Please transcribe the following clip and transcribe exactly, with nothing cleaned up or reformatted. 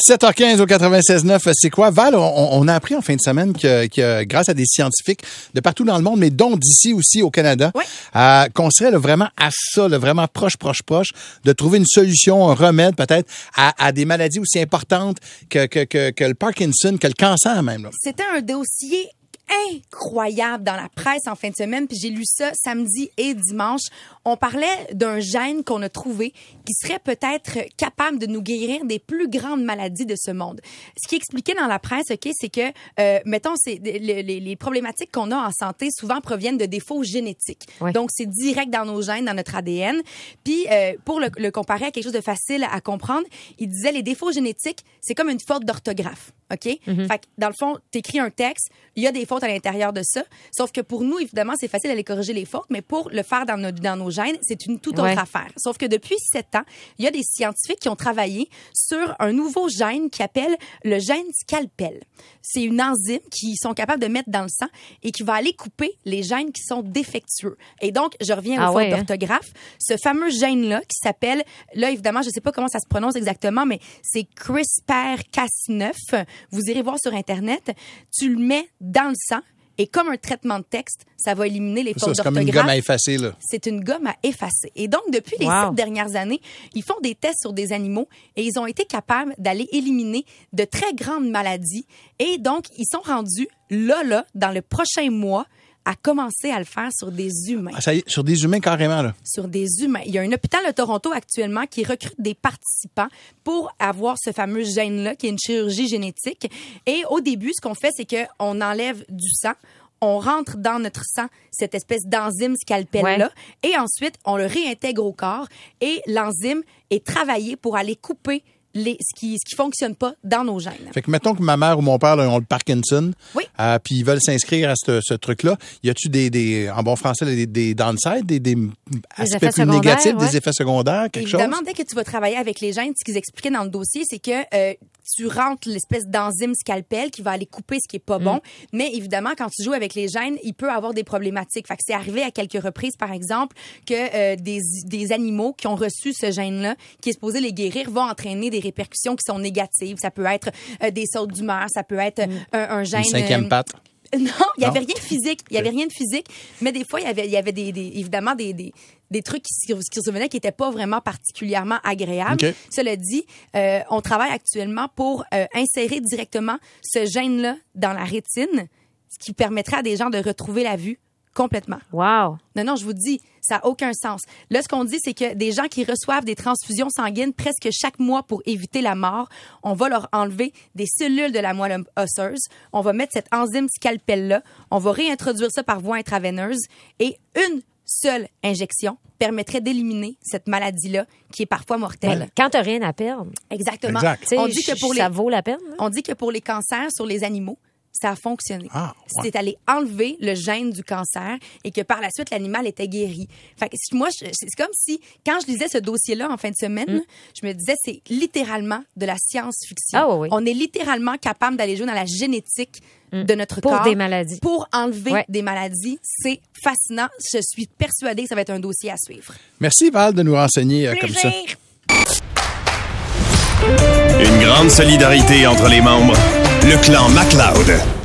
sept heures quinze au quatre-vingt-seize neuf, c'est quoi? Val, on, on a appris en fin de semaine que, que grâce à des scientifiques de partout dans le monde, mais dont d'ici aussi au Canada, oui. euh, qu'on serait là, vraiment à ça, là, vraiment proche, proche, proche, de trouver une solution, un remède peut-être à, à des maladies aussi importantes que, que, que, que le Parkinson, que le cancer même. Là. C'était un dossier incroyable dans la presse en fin de semaine, puis j'ai lu ça samedi et dimanche. On parlait d'un gène qu'on a trouvé qui serait peut-être capable de nous guérir des plus grandes maladies de ce monde. Ce qui est expliqué dans la presse, ok, c'est que, euh, mettons, c'est les, les, les problématiques qu'on a en santé souvent proviennent de défauts génétiques. Ouais. Donc, c'est direct dans nos gènes, dans notre A D N. Puis, euh, pour le, le comparer à quelque chose de facile à comprendre, il disait les défauts génétiques, c'est comme une faute d'orthographe, ok? Mm-hmm. Fait que, dans le fond, t'écris un texte, il y a des fautes à l'intérieur de ça. Sauf que pour nous, évidemment, c'est facile d'aller corriger les fautes, mais pour le faire dans nos, dans nos gènes, c'est une toute autre ouais. affaire. Sauf que depuis sept ans, il y a des scientifiques qui ont travaillé sur un nouveau gène qui s'appelle le gène scalpel. C'est une enzyme qu'ils sont capables de mettre dans le sang et qui va aller couper les gènes qui sont défectueux. Et donc, je reviens aux ah fautes ouais, d'orthographe. Hein? Ce fameux gène-là qui s'appelle, là, évidemment, je ne sais pas comment ça se prononce exactement, mais c'est CRISPR Cas neuf. Vous irez voir sur Internet. Tu le mets dans le sang. Et comme un traitement de texte, ça va éliminer les fautes d'orthographe. C'est comme une gomme à effacer, là. C'est une gomme à effacer. Et donc, depuis les wow. sept dernières années, ils font des tests sur des animaux et ils ont été capables d'aller éliminer de très grandes maladies. Et donc, ils sont rendus là, là, dans le prochain mois, à commencer à le faire sur des humains. Ah, ça y est, sur des humains carrément, là? Sur des humains. Il y a un hôpital de Toronto actuellement qui recrute des participants pour avoir ce fameux gène-là, qui est une chirurgie génétique. Et au début, ce qu'on fait, c'est qu'on enlève du sang, on rentre dans notre sang cette espèce d'enzyme scalpel-là, ouais. et ensuite, on le réintègre au corps, et l'enzyme est travaillée pour aller couper Les, ce qui ce qui fonctionne pas dans nos gènes. Fait que mettons que ma mère ou mon père là, ont le Parkinson, oui. euh, puis ils veulent s'inscrire à ce, ce truc-là. Y a-tu des, des en bon français des, des downsides, des, des, des aspects plus négatifs, ouais. des effets secondaires, quelque Évidemment, chose? Dès que tu vas travailler avec les gènes, ce qu'ils expliquaient dans le dossier, c'est que euh, tu rentres l'espèce d'enzyme scalpel qui va aller couper ce qui est pas mm. bon. Mais évidemment, quand tu joues avec les gènes, il peut avoir des problématiques. Fait que c'est arrivé à quelques reprises, par exemple, que euh, des, des animaux qui ont reçu ce gène-là, qui est supposé les guérir, vont entraîner des répercussions qui sont négatives. Ça peut être euh, des sautes d'humeur, ça peut être euh, un, un gène... Une cinquième patte. Euh, non, il n'y avait rien de physique. Il n'y avait rien de physique. Mais des fois, il y avait, il y avait des, des, évidemment des, des, des trucs qui, qui revenaient qui n'étaient pas vraiment particulièrement agréables. Okay. Cela dit, euh, on travaille actuellement pour euh, insérer directement ce gène-là dans la rétine, ce qui permettrait à des gens de retrouver la vue complètement. Wow! Non, non, je vous dis, ça n'a aucun sens. Là, ce qu'on dit, c'est que des gens qui reçoivent des transfusions sanguines presque chaque mois pour éviter la mort, on va leur enlever des cellules de la moelle osseuse, on va mettre cette enzyme scalpel-là, on va réintroduire ça par voie intraveineuse et une seule injection permettrait d'éliminer cette maladie-là qui est parfois mortelle. Ouais. Quand tu n'as rien à perdre. Exactement. Exact. On dit que pour les, ça vaut la peine. Hein? On dit que pour les cancers sur les animaux, ça a fonctionné. Ah, ouais. C'est allé enlever le gène du cancer et que par la suite, l'animal était guéri. Fait que moi, je, c'est comme si, quand je lisais ce dossier-là en fin de semaine, mm. je me disais, c'est littéralement de la science-fiction. Ah, oui, oui. On est littéralement capable d'aller jouer dans la génétique mm. de notre pour corps. Pour des maladies. Pour enlever ouais. des maladies. C'est fascinant. Je suis persuadée que ça va être un dossier à suivre. Merci, Val, de nous renseigner euh, comme ça. Une grande solidarité entre les membres. Le clan MacLeod.